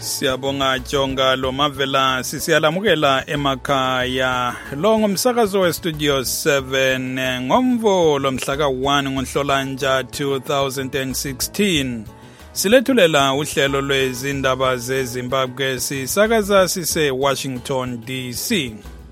Siyabonga Jonga lo Mavela sisiyalamukela emakhaya lo ngumsakazo we Studio 7 ngomvo lomhla ka1 ngoNhlolanja 2016 silethulela uhlelo lwezindaba zeZimbabwe sisakaza sise Washington DC.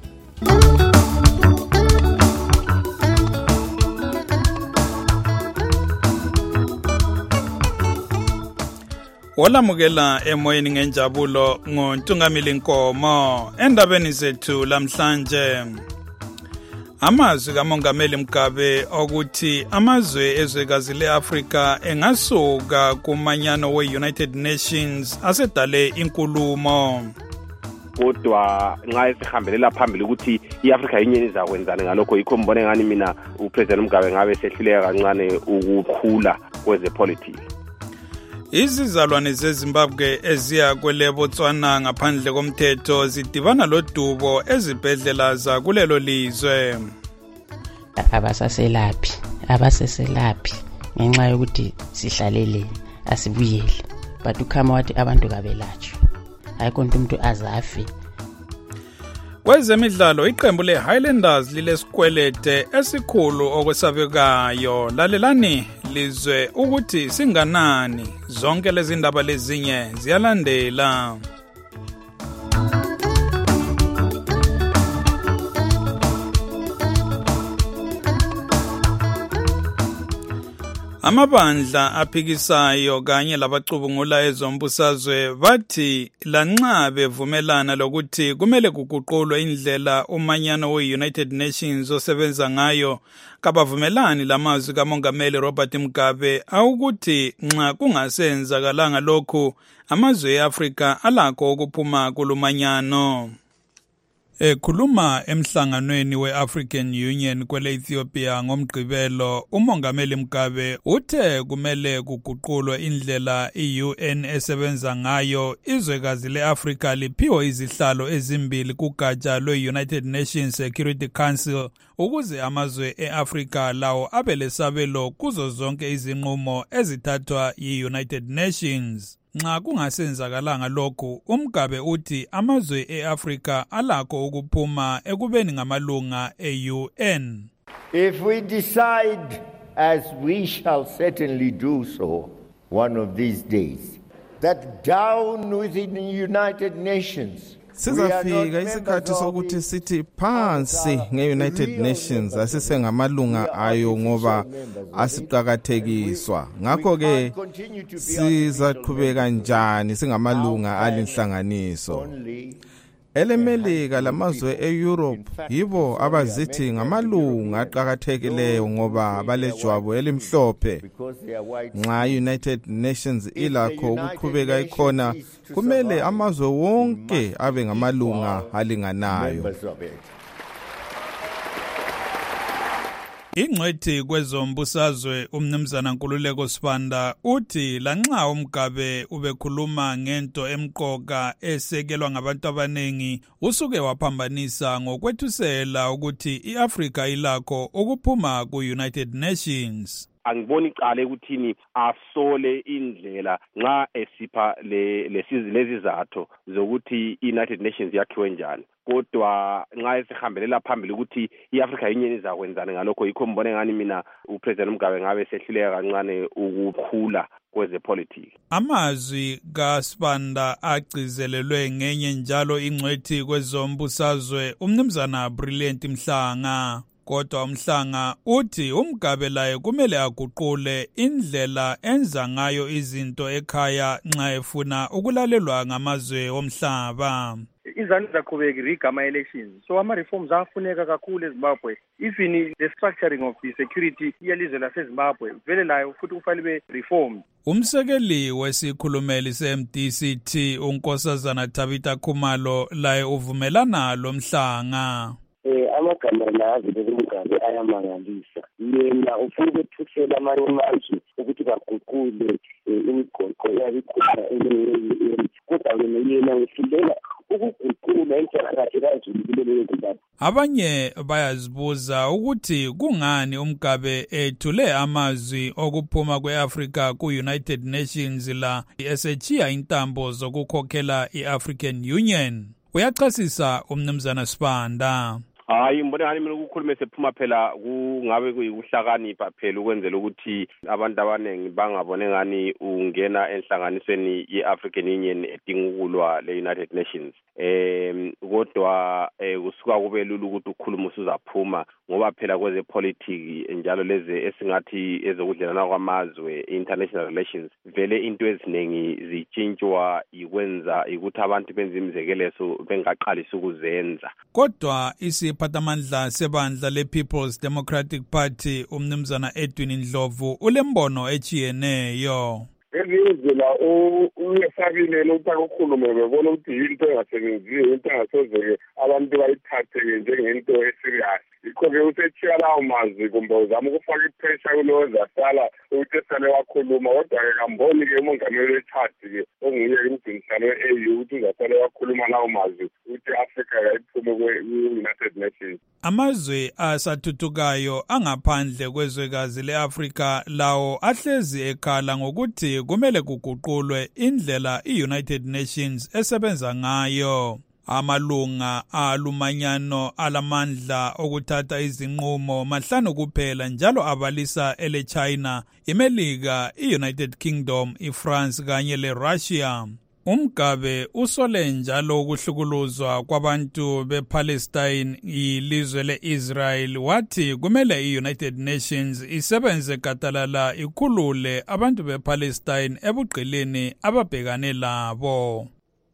Olamukela emoyeni ngenjabulo ngoNtungamili Nkomo endabeni zethu lamhlanje. Amazwi kaMongameli Mugabe okuthi amazwe ezwekazi leAfrika engasuka kumanyano we-United Nations asedale inkulumo. Kodwa nxa esihambelela phambili ukuthi iAfrika Union izakwenzana ngalokho yikho mbone ngani mina uPresident Mugabe ngabe sehluleka kancane ukukhula kwezepolitiki. Izizalwane zeZimbabwe eziya kwele Botswana ngaphandle komthetho zidibana lodubo ezibhedlela zakulelo lizwe. Abaseselaphi ngenxa yokuthi sihlalele asibuyele but ukhama wathi abantu kabelatshwe ayikho umuntu azafi. Kwezemidlalo iqembu leHighlanders lilesikwelete esikhulu okwesabekayo. Lalelani lizwe ukuthi singanani zonke lezi ndaba lezinye ziyalandela. Amabandla aphikisayo kanye labacubungula ezombusazwe bathi lanxa bevumelana lokuthi kumele kuguqulwe indlela umanyano we-United Nations osebenza ngayo, kabavumelani lamazwi kaMongameli Robert Mugabe awukuthi nxa kungasenzakalanga lokhu amazwe eAfrika alakho ukuphuma kulumanyano. Ekhuluma emhlanganweni we-African Union kwele Ethiopia ngomgqibelo, uMongameli Mugabe uthe kumele kuguqulwe indlela i-UN esebenza ngayo. Izwekazi leAfrika liphiwe izihlalo ezimbili kugatsha lwe-United Nations Security Council ukuze amazwe eAfrika lawo abe lesabelo kuzo zonke izinqumo ezithathwa yi-United Nations. Nxa kungasenzakalanga lokhu, uMgabe uthi amazwe eAfrika alakho ukuphuma ekubeni ngamalunga e-UN. If we decide, as we shall certainly do so one of these days, that down within the United Nations sizafika isikhathi sokuthi sithi phansi nge-United Nations asisengamalunga ayo ngoba asiqakathekiswa. Ngakho-ke sizaqhubeka njani singamalunga alinhlanganiso. EMelika lamazwe eEurope yibo abazithi ngamalunga aqhakathekileyo ngoba balejwabu elimhlophe. Nxa United Nations ilakho ukuqhubeka ikhona, kumele amazwe wonke abe ngamalunga alinganayo. Ingcwethi kwezombusazwe umnumzana Nkululeko Sibanda uthi lanxa uMgabe ubekhuluma ngento emqoka esekelwa ngabantu abanengi, usuke waphambanisa ngokwethusela ukuthi iAfrika ilakho ukuphuma ku-United Nations. Angiboni icala ukuthini asole indlela nxa esipha lezi zatho zokuthi iUnited Nations yakhiwe njani. Kodwa nxa esihambelela phambili ukuthi iAfrika Union izakwenzana ngalokho yikho mbone ngani mina uPresident Mugabe ngabe sehluleka kancane ukukhula kwezepolitiki. Amazwi kaSibanda agcizelelwe ngenye njalo ingcwethi kwezombusazwe umnumzana Brilliant Mhlanga. Kodwa uMhlanga uthi uMgabe laye kumele aguqule indlela enza ngayo izinto ekhaya nxa efuna ukulalelwa ngamazwe omhlaba. Izani zaqhubeka rigama elections, so ama-reforms afuneka kakhulu eZimbabwe. Even the structuring of the security yelizwe laseZimbabwe vele layo futhi kufanele reform. Umsekeli wesikhulumeli se-MDCT uNkosazana Tabitha Khumalo laye uvumelana lo Mhlanga. Amagama la avele Mugabe ayamangalisa. Yena ufuna ukuthusela amanye amazwe ukuthi baguqule imigoqo yabikhona kodwa yena uhluleka ukuguqula inhlalakahle kanzulu kulelo Zimbabwe. Abanye bayazibuza ukuthi kungani uMgabe ethule amazwi okuphuma kweAfrica ku-United Nations la esechiya intambo zokukhokhela i-African Union. Uyachasisa umnumzana Sibanda. Hayi mbona ngani mina ukukhuluma sephuma phela kungabe kuyuhlakanipha phela ukwenzela ukuthi abantu abaningi bangabone ngani ungena enhlanganisweni ye-African Union edinga ukulwa le-United Nations. Kodwa kusuka kube lula ukuthi ukukhuluma usuzaphuma ngoba phela kwezepolitiki njalo lezi esingathi ezokudlelana kwamazwe international relations vele into eziningi zitshintshwa ikwenza ukuthi abantu benze imizekelezo bengaqalisa ukuzenza. Kodwa isiphathamandla sebandla le-People's Democratic Party umnumzana Edwin Ndlovu ulembono echiyeneyo. Ezindlela uyesabile ukuthi akukhulume bebona ukuthi into engasebenziyo, into engasezeke abantu bayithathe njengento eserious. Yikho-ke usechiya lawo mazwi kumbe uzama ukufaka ipressure kulo zasala ukuthi esale wakhuluma, kodwa-ke kamboni-ke umongameli wechadi-ke onguye umgcinisihlalo we-AU ukuthi uzasale wakhuluma lawo mazwi ukuthi i-Afrika yayiphume kwe-United Nations. Amazwe asathuthukayo angaphandle kwezwekazi le-Afrika lawo ahlezi ekhala ngokuthi kumele kuguqulwe indlela i-United Nations esebenza ngayo. Amalunga alumanyano alamandla okuthatha izinqumo mahlanu kuphela njalo abalisa ele-China, iMelika, i-United Kingdom, iFrance kanye le-Russia. Umgabe usole njalo ukuhlukuluzwa kwabantu bePalestine ilizwe le-Israel wathi kumele i-United Nations isebenze gadalala ikhulule abantu bePalestine ebugqilini ababhekane labo.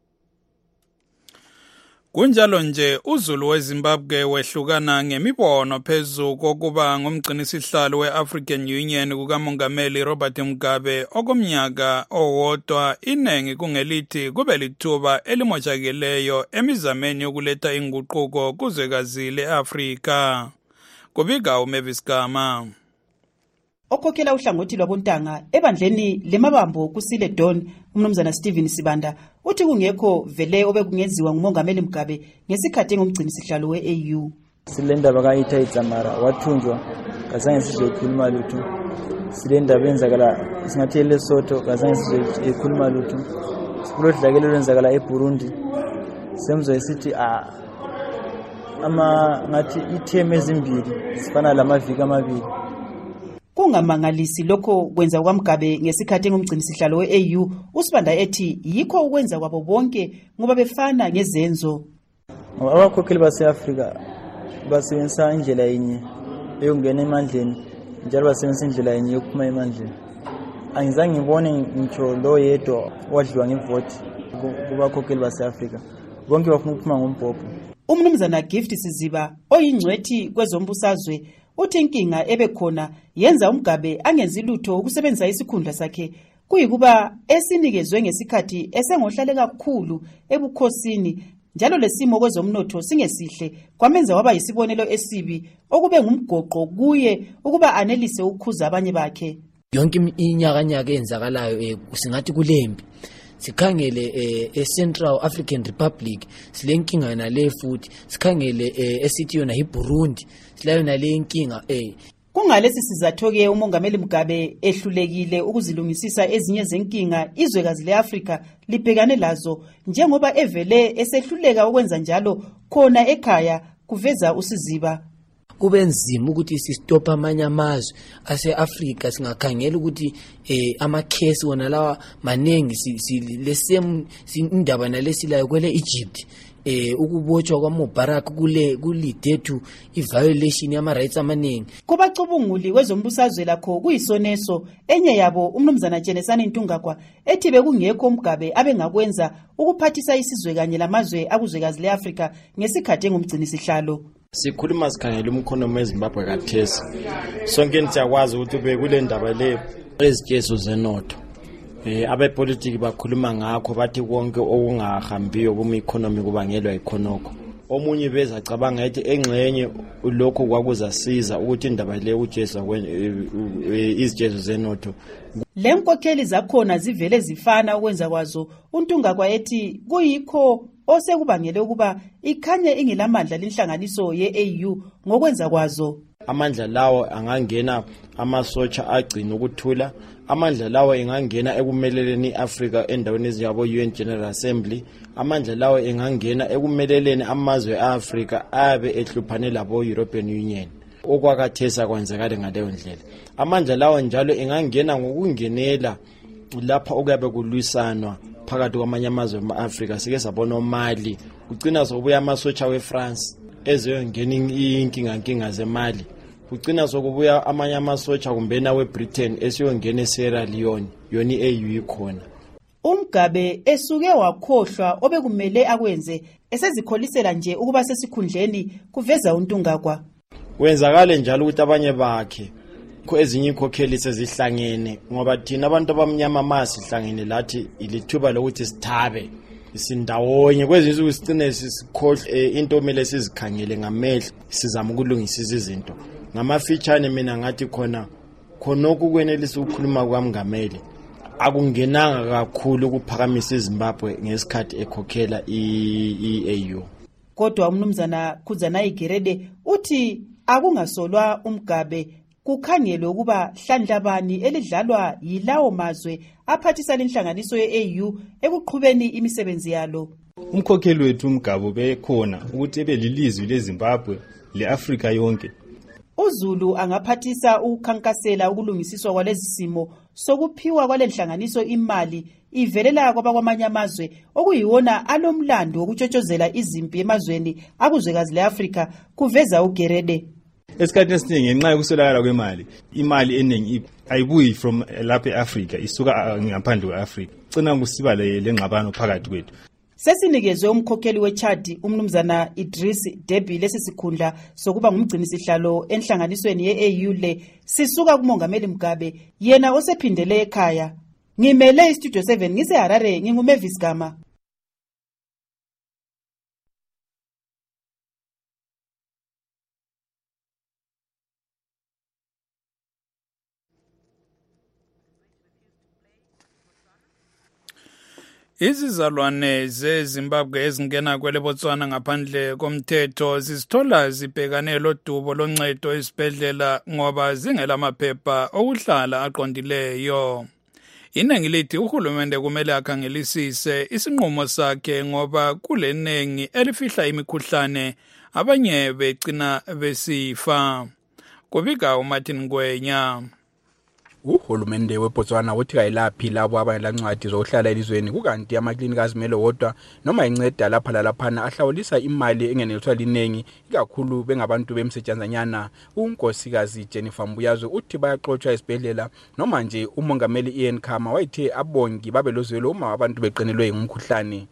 Kunjalo nje uZulu weZimbabwe wehlukana ngemibono phezu kokuba ngumgcinisihlalo we-African Union kukamongameli Robert Mugabe okomnyaka owodwa, inengi kungelithi kube lithuba elimoshakeleyo emizameni yokuletha inguquko kuzwekazi le-Afrika. Kubika uMavis Gama. Okhokhela uhlangothi lwabontanga ebandleni lemabambo kusile Don umnumzana Stephen Sibanda uthi kungekho vele obekungenziwa ngumongameli Mugabe ngesikhathi engumgcinisihlalo we-AU. Silendaba kaIta Itzamara wathunjwa kazange sizokhuluma lutho. Silendaba enzakala singathi leSotho kazange sizokhuluma lutho. Sikulodlakelo lwenzakala eBurundi semzo esithi ngathi itheme ezimbili sifana lamaviki amabili. Kungamangalisi lokho kwenza kwaMgabe ngesikhathi engumgcinisihlalo we-AU, uSibanda ethi yikho ukwenza kwabo bonke ngoba befana ngezenzo. Abakhokheli base-Afrika basebenzisa indlela yenye eyokungena emandleni njalo basebenzisa indlela yenye yokuphuma emandleni. Angizange ngibone ngitsho lo yedwa wadliwa ngevoti kubakhokheli base-Afrika. Bonke bafuna ukuphuma ngombhobho. Umnumzana Gift Siziba oyingcwethi kwezombusazwe uthi inkinga ebekhona yenza uMgabe angenzi lutho ukusebenzisa isikhundla sakhe kuyikuba esinikezwe ngesikhathi esengohlale kakhulu ebukhosini njalo lesimo kwezomnotho singesihle kwamenza waba yisibonelo esibi okube ngumgoqo kuye ukuba anelise ukukhuza abanye bakhe. Yonke inyakanyaka enzakalayo singathi kulembi sikhangele eCentral African Republic silenkinga nale futhi sikhangele esithi yona iBurundi silayo nale inkinga kungalesi sizatho ke umongameli Mugabe ehlulekile ukuzilungisisa ezinye zenkinga izwekazi leAfrika libhekane lazo njengoba evele esehluleka ukwenza njalo khona ekhaya kuveza uSiziba. Kube nzima ukuthi sistopa amanye amazwe ase-Afrika singakhangela ukuthi ama-case wona lawa maningi lesame indaba nalesilayo kwele Egypt ukubotshwa kwaMubarak kulide to i-violation yama-rights amaningi. Kubacubunguli wezombusazwe lakho kuyisoneso enye yabo umnumzana Jenesani Ntungagwa ethi bekungekho uMgabe abengakwenza ukuphathisa isizwe kanye lamazwe akuzwekazi le-Afrika ngesikhathi engumgcinisihlalo. Sikhuluma sikhangela umkhonomi weZimbabwe kathesi sonke siyakwazi ukuthi bekule ndaba le ezitshezo zenotho abepolitiki bakhuluma ngakho bathi konke okungahambiyo kuma economy kubangelwa ikhonoko omunye bezacabanga ethi engxenye lokho kwakuzasiza ukuthi indaba le uJesu izijezo zenotho. Le nkokheli zakhona zivele zifana ukwenza kwazo. uNtungakwa ethi kuyikho osekubangele ukuba ikhanye ingelamandla lenhlanganiso ye-AU ngokwenza kwazo. Amandla lawo angangena amasotsha agcina ukuthula, amandla lawo engangena ekumeleleni iAfrika endaweni ezinjengabo UN General Assembly, amandla lawo engangena ekumeleleni amazwe eAfrika abe ehluphane labo European Union. Okwakathesa kwenzakala ngaleyo ndlela. Amandla lawo njalo engangena ngokungenela lapha okuyabe kulwisanwa phakathi kwamanye amazwe eAfrika. Sike sabona uMali, kugcina sokubuya amasotsha weFrance ezeyongena inkinga zeMali. Kugcina sokubuya amanye amasotsha kumbena weBritain esiyongena eSierra Leone, yona iAU ikhona. uMgabe esuke wakhohlwa obekumele akwenze esezikholisela nje ukuba sesikhundleni kuveza uNtungakwa. Wenzakale njalo ukuthi abanye bakhe ezinye inkokheli sezihlangene ngoba thina abantu abamnyama masihlangene lathi ilithuba lokuthi sithabe sindawonye kwezinye izinto sicine sisikhohle into omele sizikhangele ngamehlo sizama ukulungisa izinto ngamafeature mina ngathi khona ukwenelisa ukukhuluma kwaMngameli akungenanga kakhulu ukuphakamisa iZimbabwe ngesikhathi ekhokhela iAU. Kodwa umnumzana Khuzana Igerede uthi akungasolwa uMgabe kukhangelwe ukuba hlandlabani elidlalwa yilawo mazwe aphathisa lenhlanganiso ye-AU ekuqhubeni imisebenzi yalo. Umkhokheli wethu uMgabe bekhona ukuthi ebelilizwi leZimbabwe leAfrika yonke. uZulu angaphathisa ukukhankasela ukulungisiswa kwalezi simo sokuphiwa kwalenhlanganiso imali ivelela kwabakwamanye amazwe okuyiwona alomlando wokutshotshozela izimpi emazweni akuzwekazi leAfrika kuveza uGerede. Esikhathini esiningi ngenxa yokuswelakala kwemali, imali eningi ayibuyi from lapha eAfrika isuka ngaphandle kweAfrika. Cina kusiba lengxabano phakathi kwethu. Sesinikezwe umkhokheli weChad umnumzana Idris Deby lesisikhundla sokuba ngumgcinisihlalo enhlanganisweni ye-AU le sisuka kuMongameli Mugabe yena osephindele ekhaya. Ngimele iStudio 7 ngiseHarare nginguMavis Gama. Izizalwane zeZimbabwe ezingena kwele Botswana ngaphandle komthetho zisithola zibhekane lodubo loncedo esibhedlela ngoba zingela amaphepha okuhlala aqondileyo. Inengi lithi uhulumende kumele akhangelisise isinqumo sakhe ngoba kulenengi elifihla imikhuhlane abanye becina besifa. Kubika uMartin Ngwenya. Uhulumende weBotswana uthi kayilaphi labo abanelancwadi zokuhlala elizweni kukanti amaklinika azimele wodwa noma inceda lapha lalaphana ahlawulisa imali engeneliswa linengi ikakhulu bengabantu bemsetshenzanyana. uNkosikazi Jennifer Mbuyazo uthi bayaxotsha esibhedlela noma nje uMongameli Ian Khama wayethe abongi babelozwelo uma abantu beqinelwe ngumkhuhlane.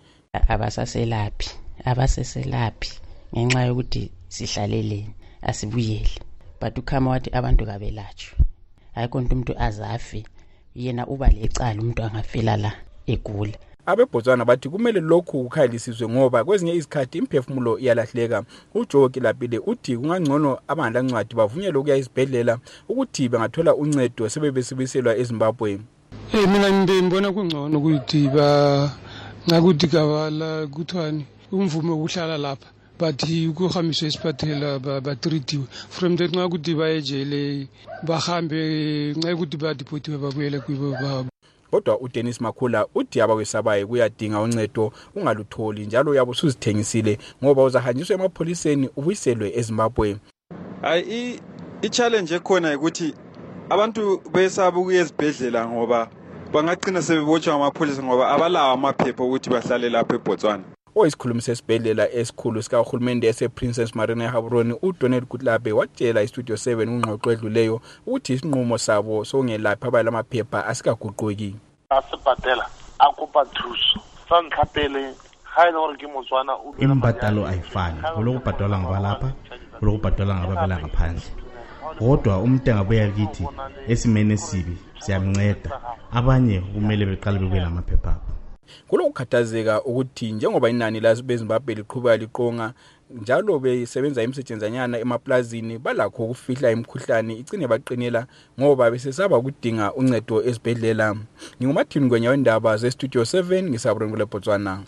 Abaseselaphi ngenxa yokuthi sihlaleleni asibuyele but uKhama wathi abantu kabelatshwe. Ayikho umuntu azafi yena uba lecala umuntu angafela la egula. AbeBotswana bathi kumele lokhu kukhayilisizwe ngoba kwezinye izikhathi imphefumulo iyalahleka. uJoe Kilapile uthi kungangcono abangalancwadi bavunyelwe ukuya esibhedlela ukuthi bangathola uncedo sebebesibiselwa eZimbabwe. Mina ngibona kungcono ukuthi ngakuthi kabala kuthwani umvume ukuhlala lapha bathi ukuhambiswa esiphathela batreatiwe from that ngakuthi bayejele bahambe nxa ukuthi badipothiwe babuyele kubo babo. Kodwa uDennis Makhula uthi abakwesabaye kuyadinga uncedo ungalutholi njalo yabo usuzithengisile ngoba uzahanjiswa emapholiseni ubuyiselwe eZimbabwe. Hayi i-challenge ekhona ukuthi abantu besaba ukuya esibhedlela ngoba bangagcina sebebotshwa amapholisa ngoba abalawo amaphepha ukuthi bahlale lapha eBotswana. Oyisikhulumi sesibhedlela esikhulu sikahulumende esePrincess Marina eHaburoni uDonald Kutlabe watshela iStudio 7 ungxoxo edluleyo ukuthi isinqumo sabo songelaphi abalamaphepha asikaguquki. Asibhadela akupa thuso santlapele ha ile hore ke Motswana o imbadalo ayifani lokubhadala ngabalapha lokubhadala ngababela ngaphandle kodwa umuntu angabuya kithi esimene sibi siyamnceda abanye kumele beqale bebuye lamaphepha. Kulokukhathazeka ukuthi njengoba inani lazo beZimbabwe liqhubeka liqonga njalo besebenza imsetshenzanyana emaplazini balakho ukufihla imikhuhlane igcine baqinela ngoba besesaba ukudinga uncedo esibhedlela. Ngingumathini Ngwenya wendaba ze-Studio 7 ngisabulele Botswana.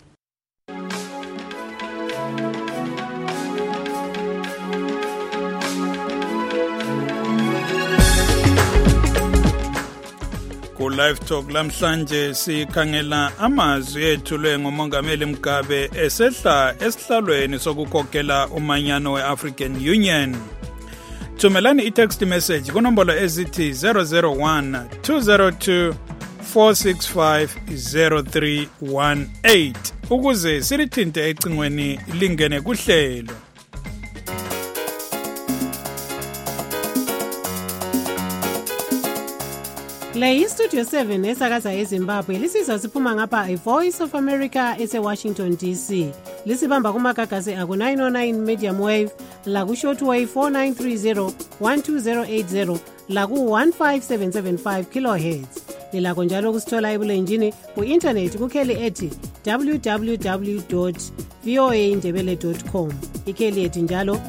Live Talk lamhlanje sikhangela amazwi ethulwe ngumongameli Mugabe esehla esihlalweni sokukhokhela umanyano we-African Union. Thumelani i-text message kunombolo ezithi 001 202 465 0318 ukuze silithinte ecingweni lingene kuhlelo. Le Studio 7 esakaza eZimbabwe lisizwa siphuma ngapha iVoice of America ese-Washington DC. Lisibamba kumagagasi aku-909 medium wave, laku-shortwave 4930 12080, laku-15775 kilohertz. Lilakho njalo kusithola ebulenjini ku-internet kukheli ethi www.voaindebele.com. Ikheli ethi njalo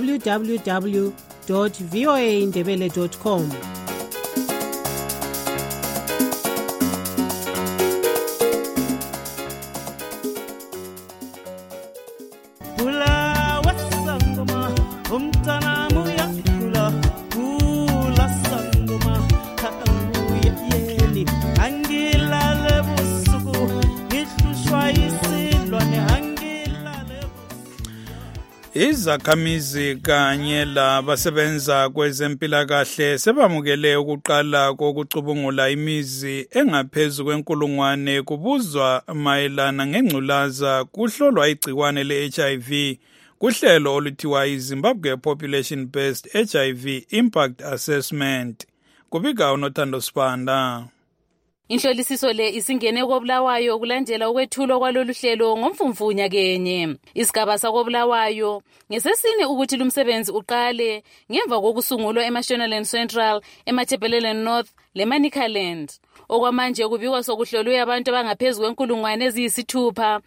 www.voaindebele.com. Izakhamizi kanye labasebenza kwezempilakahle sebamukele ukuqala kokucubungula imizi engaphezulu kwenkulungwane kubuzwa mayelana ngengculaza kuhlolwa igciwane le-HIV kuhlelo oluthiwa iZimbabwe Population Based HIV Impact Assessment. Kubika uNothando Sibanda. Inhlolisiso le isingene koBulawayo kulandela ukwethulwa kwalolu hlelo ngomfumfunya kenye. Isigaba sakoBulawayo ngesesine ukuthi lumsebenzi uqale ngemva kokusungulwa eMashonaland Central, eMatabeleland North leManicaland. Okwamanje kubikwa sokuhlolwe abantu abangaphezulu kwenkulungwane eziyisithupha,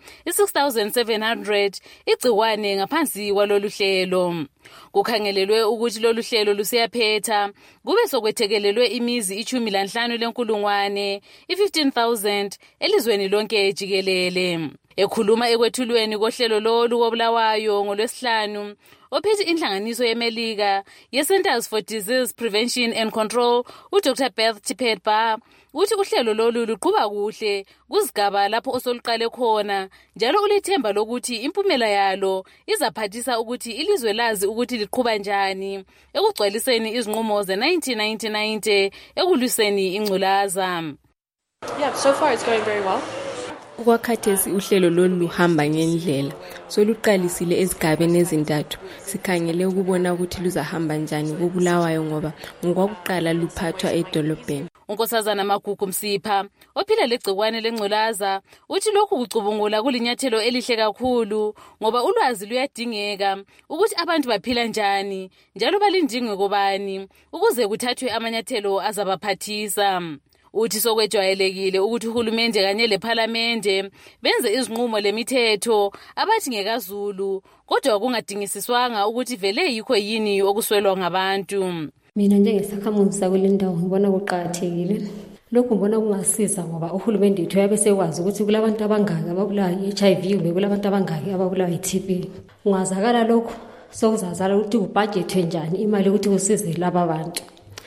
i-6,700 igciwane ngaphansi kwalolu hlelo. Kukhangelelwe ukuthi lolu hlelo lusiyaphetha kube sokwethekelelwe imizi 15 lenkulungwane, i-15,000 elizweni lonke jikelele. Ekhuluma ekwethulweni kohlelo lolu koBulawayo ngoLwesihlanu, ophethe inhlanganiso yeMelika ye-Centers for Disease Prevention and Control, uDr. Beth Tipetba, uthi uhlelo lolu luqhuba kuhle kuzigaba lapho osoluqale khona, njalo ulethemba lokuthi impumela yalo izaphathisa ukuthi ilizwe lazi ukuthi liqhuba njani ekugcwaliseni izinqumo ze-1990 ekulwiseni ingculaza. Yeah, so far it's going very well. Ukwakhathesi uhlelo lolu luhamba ngendlela, soluqalisile ezigabeni ezintathu. Sikhangele ukubona ukuthi luzahamba njani koBulawayo ngoba ngokwakuqala luphathwa edolobheni. Unkosazana Magugu Msipha ophila legcikwane lengculaza uthi lokhu kucubungula kulinyathelo elihle kakhulu ngoba ulwazi luyadingeka ukuthi abantu baphila njani njalo balindingwe kobani ukuze kuthathwe amanyathelo azabaphathisa. Uthi sokwejwayelekile ukuthi uhulumende kanye lePhalamende benze izinqumo lemithetho abathi ngekazulu kodwa kungadingisiswanga ukuthi vele yikho yini okuswelwa ngabantu. Mina njengesakhamuzi sakule ndawo ngibona kuqhakathekile. Lokhu ngibona kungasiza ngoba uhulumende wethu yabe sekwazi ukuthi kulabantu abangaki ababulawa yi-HIV kumbe kulabantu abangaki ababulawa yi-TB. Ungazakala lokho sokuzazala ukuthi kubudgetwe njani imali ukuthi kusize laba bantu.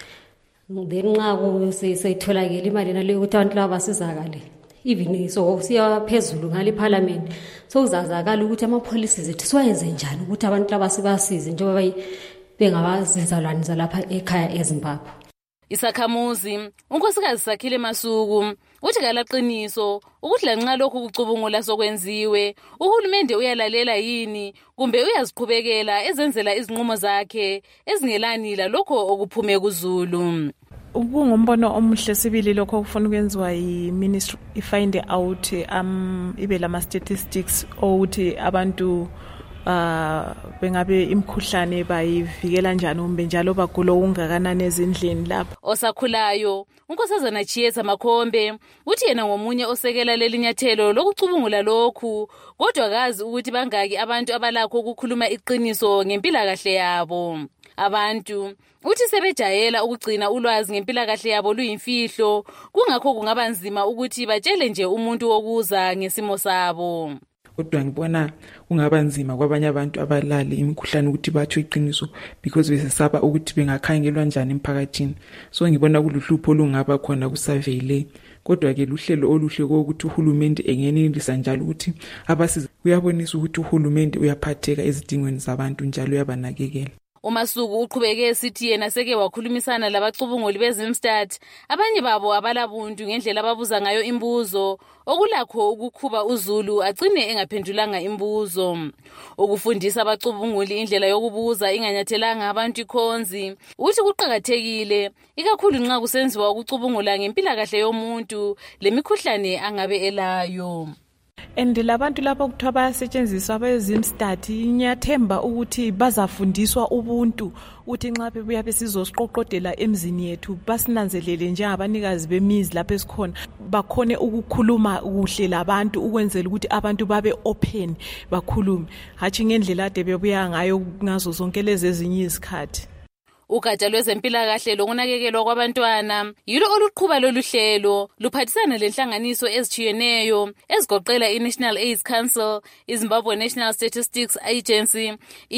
Then nxa seyitholakele imali naleyo ukuthi abantu laba basizakale. Even so siya phezulu ngale Parliament sokuzazakala ukuthi ama-policies ethu siwayenze njani ukuthi abantu laba sibasize njengoba bengabazizalwane zalapha ekhaya eZimbabwe. Isakhamuzi unkosikazi Sakhile Masuku uthi kalaqiniso ukuthi lanxa lokhu kucubungula sokwenziwe uhulumende uyalalela yini kumbe uyaziqhubekela ezenzela izinqumo zakhe ezingelani lalokho okuphume kuZulu. Kungumbono omuhle sibili lokho kufuna ukwenziwa yi-ministry ifind out ibe lama statistics ukuthi abantu bengabe imkhuhlane bayivikela njani umbe njalo bagulo ungakanani ezindlini lapha. Osakhulayo unkosazana Chieza Makhombe uthi yena ngomunye osekela lelinyathelo lokucubungula lokhu, kodwa kazi ukuthi bangaki abantu abalakho ukukhuluma iqiniso ngempilakahle yabo. Abantu uthi sebejayela ukugcina ulwazi ngempilakahle yabo luyimfihlo, kungakho kungaba nzima ukuthi batshele nje umuntu wokuza ngesimo sabo. Kodwa ngibona kungaba nzima kwabanye abantu abalali imikhuhlane ukuthi batsho iqiniso because besesaba ukuthi bengakhangelwa njani emphakathini. So ngibona kuluhlupho olungaba khona kusurvey le. Kodwa ke luhlelo oluhle ukuthi uhulumende engenelisa njalo ukuthi abasiza, uyabonisa ukuthi uhulumende uyaphatheka ezidingweni zabantu njalo uyabanakekela. uMasuku uqhubeke esithi yena seke wakhulumisana labacubunguli bezimstat, abanye babo abalabuntu ngendlela ababuza ngayo imbuzo, okulakho ukukhuba uzulu agcine engaphendulanga imbuzo. Ukufundisa abacubunguli indlela yokubuza inganyathelanga abantu ikhonzi, uthi kuqhakathekile ikakhulu nxa kusenziwa ukucubungula ngempilakahle yomuntu lemikhuhlane angabe elayo. And labantu lapho kuthiwa bayasetshenziswa bezimstat, ngiyathemba ukuthi bazafundiswa ubuntu uthi nxa bebuya besizosiqoqodela emzini yethu basinanzelele njengabanikazi bemizi lapho esikhona, bakhone ukukhuluma kuhle labantu ukwenzela ukuthi abantu babe open bakhulume, hatshi ngendlela ade bebuya ngayo ngazo zonke lezi ezinye izikhathi. Ugatsha lwezempilakahle lokunakekelwa kwabantwana yilo oluqhuba lolu hlelo, luphathisana lenhlanganiso ezitshiyeneyo ezigoqela i-National AIDS Council, iZimbabwe National Statistics Agency,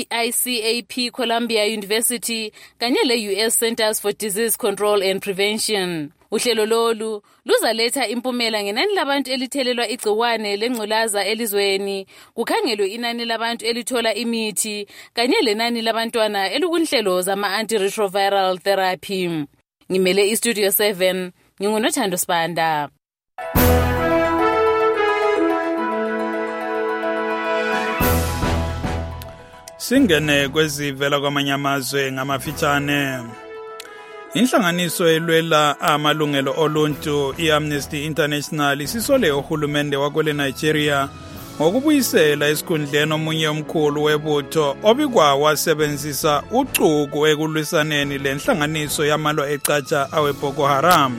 i-ICAP Columbia University kanye le-US Centers for Disease Control and Prevention. Uhlelo lolu luzaletha impumela ngenani labantu elithelelwa igciwane lengculaza elizweni, kukhangelwe inani labantu elithola imithi kanye lenani labantwana elikunhlelo zama-antiretroviral therapy. Ngimele iStudio 7, nginguNothando Sibanda. Singene kwezivela kwamanye amazwe ngamafitshane. Inhlanganiso elwela amalungelo oluntu iAmnesty International isisole uhulumende wakwele Nigeria ngokubuyisela esikhundleni omunye omkhulu webutho obikwa wasebenzisa ucuku ekulwisaneni lenhlanganiso yamalwa ecatsha aweBoko Haram.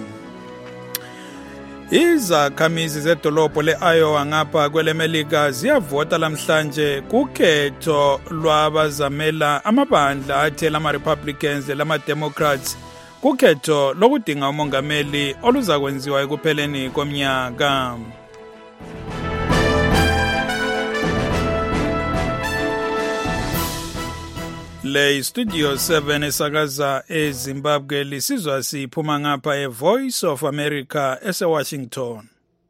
Izakhamizi zedolobho le-Iowa ngapha kwelemelika ziyavota lamhlanje kukhetho lwabazamela amabandla athela ama-Republicans lama-Democrats kukhetho lokudinga umongameli oluzakwenziwa ekupheleni komnyaka. Le Studio 7 esakaza eZimbabwe lisizwa siphuma ngapha eVoice of America eseWashington.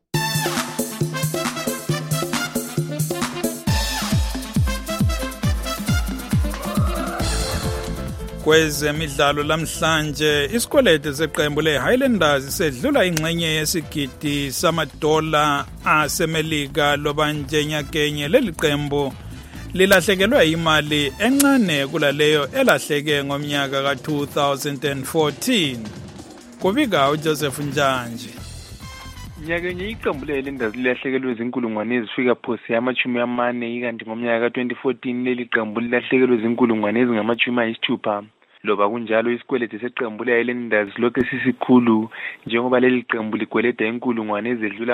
Kwezemidlalo lamhlanje isikwelede seqembu leHighlanders sedlula ingxenye yesigidi $1 asemelika lobanjenyakenye leli qembu lilahlekelwe imali encane kulaleyo elahleke ngomnyaka ka-2014. Kubika uJoseph Njanje. Nyakenye iqembu leHighlanders lilahlekelwe izinkulungwane ezifika phosi yama-40 kanti ngomnyaka ka-2014 leli qembu lilahlekelwe izinkulungwane ezingama-60. Loba kunjalo isikwelede seqembu leHighlanders lokhu sisikhulu njengoba leli qembu ligweleda inkulungwane ezedlula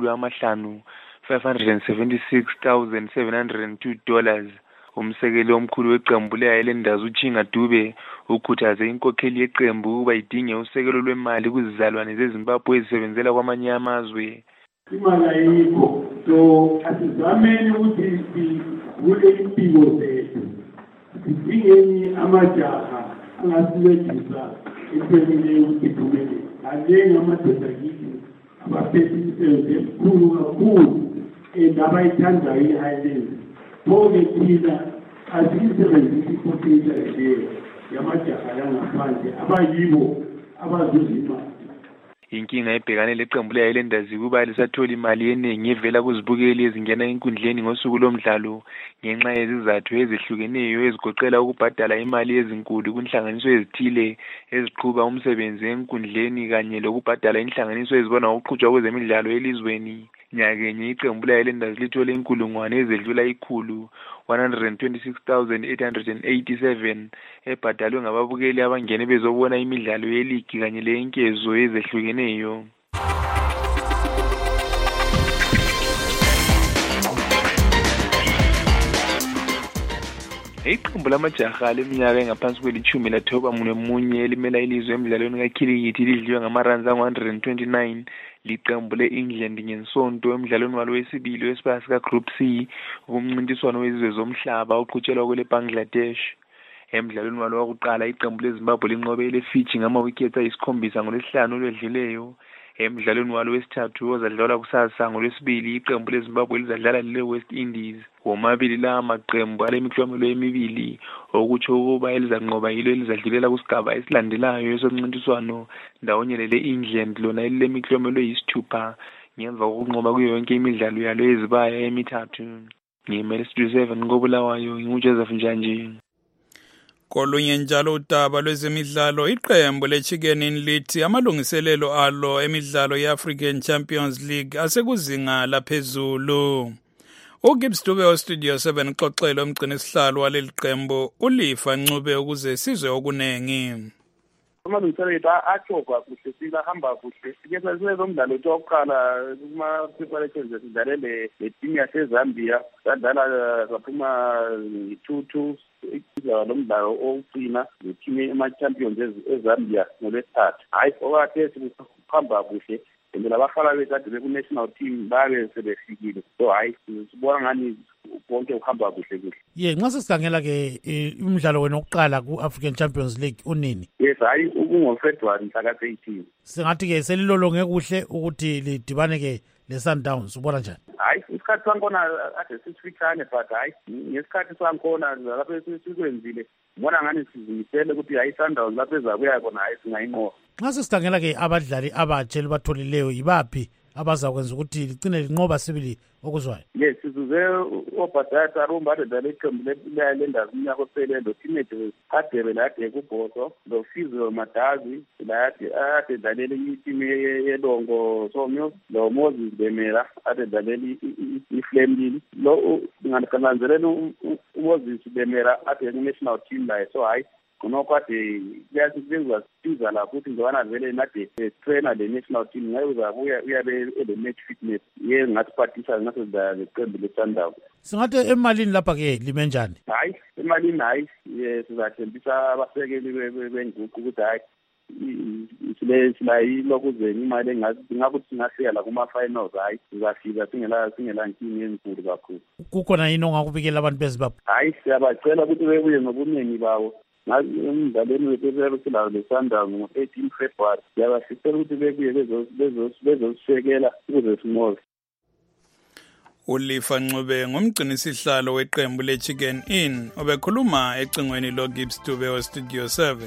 $576,702. Umsekeli omkhulu weqembu leHighlanders uChinga Dube ukhuthaze inkokheli yeqembu ukuba idinge usekelo lwemali kuzizalwane zeZimbabwe ezisebenzela kwamanye amazwe. Imali ayikho, so asizameni ukuthi sivule impiko zethu, sidingeni amajaha angasincedisa empeleni ukuthi iphumelele. Alenge amadoda kithi abaphethe imisebenzi emikhulu kakhulu abayithandayo i-Highlands. Bonke thina asiyisebenzisi ipotential leyo yamajaha langaphandle abayibo abazuza imali. Inkinga ebhekane leqembu leHighlanders kuba lisathola imali eningi evela kuzibukeli ezingena enkundleni ngosuku lomdlalo ngenxa yezizathu ezihlukeneyo ezigoqela ukubhadala imali ezinkulu kunhlanganiso ezithile eziqhuba umsebenzi enkundleni kanye lokubhadala inhlanganiso ezibona ukuqhutshwa kwezemidlalo elizweni. nyakenye iqembu layo lendazi lithole inkulungwane ezedlula 126,887 ebhadalwe ngababukeli abangene bezobona imidlalo yeligi kanye lenkezo ezehlukeneyo. Iqembu lamajaha leminyaka engaphansi kweli-19 elimela ilizwe emidlalweni kakhilikithi lidliwe ngamaranzi angu-129 liqembu le-England ngensonto emidlalweni walo wesibili wesibaya sika-Group C kumncintiswano wezizwe zomhlaba oqhutshelwa kwele Bangladesh. Emidlalweni walo wakuqala iqembu leZimbabwe linqobe ile-Fiji ngama-wickets ayisikhombisa ngolwesihlanu olwedluleyo. Emidlalweni walo wesithathu ozadlalwa kusasa ngolwesibili iqembu leZimbabwe lizadlala le-West Indies. Womabili la maqembu alemiklomelo emibili okutsho ukuba elizanqoba yilo elizadlulela kusigaba esilandelayo esomncintiswano ndawonye lele-England lona elilemiklomelo eyisithupha ngemva kokunqoba kuyo yonke imidlalo yalo ezibaya emithathu. Ngimele Studio 7 koBulawayo nginguJoseph Njanji. Kolunye njalo udaba lwezemidlalo iqembu leChicken Inn lithi amalungiselelo alo emidlalo yeAfrican Champions League asekuzinga laphezulu. uGibbs Dube Studio 7 xoxelo umgcinisihlalo waleli qembu uLifa Ncube ukuze sizwe okunengi. Amalungiselelo achokwa kuhle sihamba kuhle sike sezomdlalo oqala kuma preparations sidlalele leteam yaseZambia sadlala saphuma 2-2 lo mdlalo ogcina leteam ema-champions eZambia ngolwesithathu. Hayi okade sikuhamba kuhle ndlela abafana bekade beku-national team babe sebefikile so hayi sibona ngani konke uhamba kuhle kuhle. Nxa sesikhangela-ke umdlalo wena oqala ku-African Champions League unini? Yes, hayi kungoFebruary mhla ka-18. Singathi-ke selilolonge kuhle ukuthi lidibane-ke le-Sundowns, ubona njani? Hayi isikhathi sankhona ade sisifitshane but hayi ngesikhathi sankhona lapho sikwenzile ngibona ngani sizimisele ukuthi hayi Sundowns lapho ezakuya khona hayi singayinqoba. Nxa sesikhangela-ke abadlali abatsha elibatholileyo yibaphi abazakwenza ukuthi ligcine linqoba sibili okuzwayo? Yes, sizuze obhadata arumba adedala iqembu lendazi umnyaka ophelele loTimete Hadebe lade kubhoso loFizio Madazi adedalele itimu yelongo Somyo lo Moses Bemera adedalele iFlamini lo ngananzelela uMoses Bemera ade national team laye so hayi kunokwade kuyasiza lapho ukuthi ngiwana vele nade trainer le national team ngaye uzabuya uyabe ele match fitness ye ngasiphathisa ngaso leqembu leSundowns. Singathi emalini lapha-ke lime njani? Hayi emalini hayi sizathembisa abasekeli benguqu ukuthi hayi silokuzeni imali engakuthi singafika la kuma-finals hayi sizafika singela nkinga enkulu kakhulu. Kukhona yini ongakubikela abantu beZimbabwe? Hayi siyabacela ukuthi bebuye ngobuningi bawo emdlalweni wethu silawo leSundowns ngo-18 February siyabasisela ukuthi bebuye bezosisekela ukuze sinqobe. uLifa Ncube ngumgcinisihlalo weqembu leChicken Inn obekhuluma ecingweni loGibbs Dube Studio 7.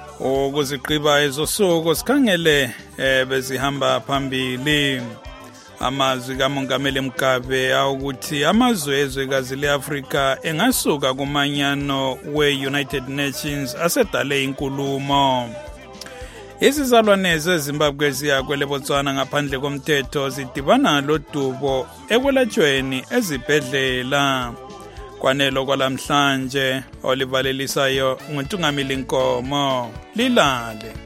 Ukuziqiba ezosuku sikhangele bezihamba phambili. Amazwi kaMongameli Mugabe awukuthi amazwe ezwekazi leAfrika engasuka kumanyano we-United Nations asedale inkulumo. Izizalwane zeZimbabwe ziya kwele Botswana ngaphandle komthetho zidibana lodubo ekwelatshweni ezibhedlela. Kwanelo kwalamhlanje olivalelisayo nguNtungamili Nkomo. Lilale.